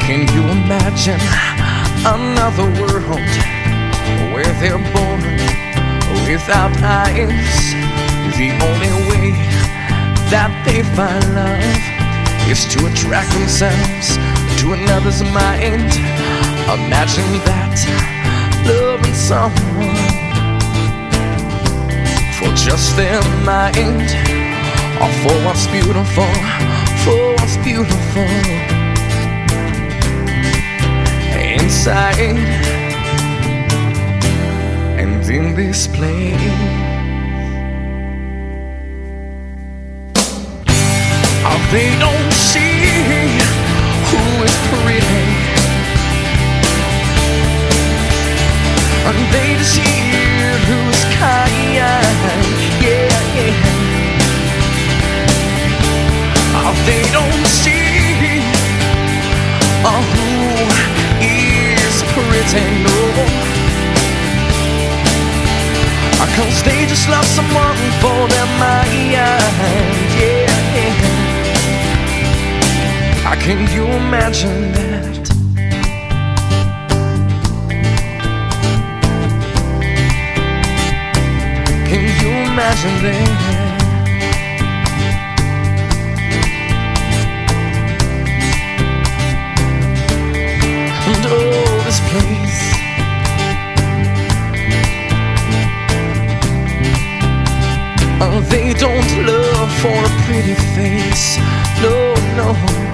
Can you imagine another world where they're born without eyes? The only way that they find love is to attract themselves to another's mind. Imagine that, loving someone for just their mind, or for what's beautiful, for what's beautiful inside and in this place. Oh, they don't see who is pretty, and they just hear who's kind. Yeah, yeah. Oh, they don't see who is pretty, no. 'Cause they just love someone for their mind. Yeah, yeah. Can you imagine that? Can you imagine that? And oh, this place, oh, they don't love for a pretty face. No, no.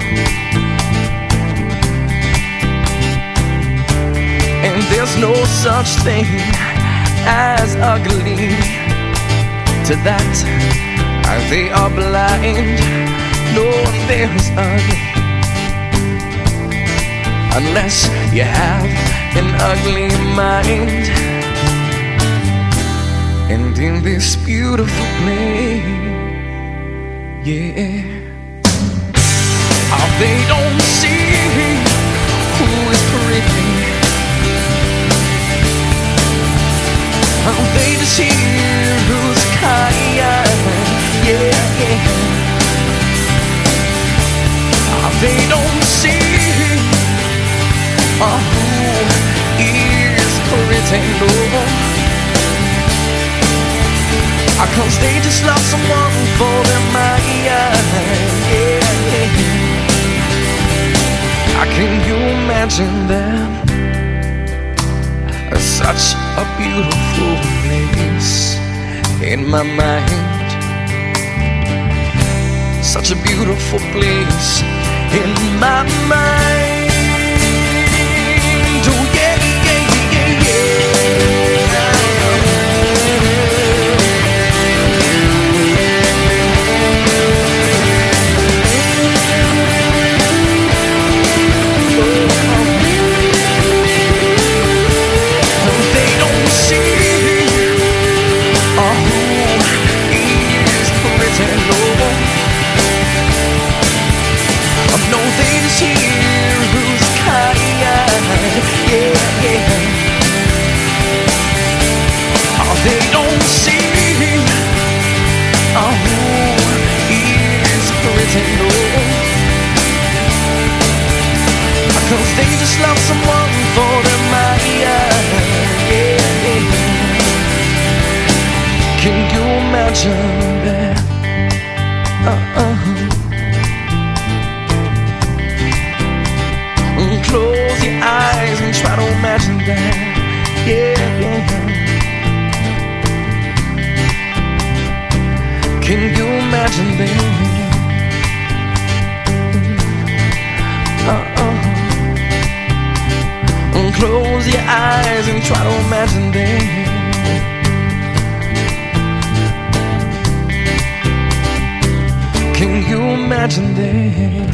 And there's no such thing as ugly. To that, they are blind. No one there is ugly unless you have an ugly mind. And in this beautiful place, yeah, oh, they don't see who is pretty. Oh, they just hear who's kind. Yeah, yeah. Oh, they don't see who is pretty, no. 'Cause they just love someone for their mind. Yeah, yeah. Can you imagine that? Such a beautiful place in my mind. Such a beautiful place in my mind. Oh yeah, yeah, yeah, yeah. They just love someone for their mind. Yeah. Can you imagine that? Close your eyes and try to imagine that. Yeah. Can you imagine that? Close your eyes and try to imagine that. Can you imagine that?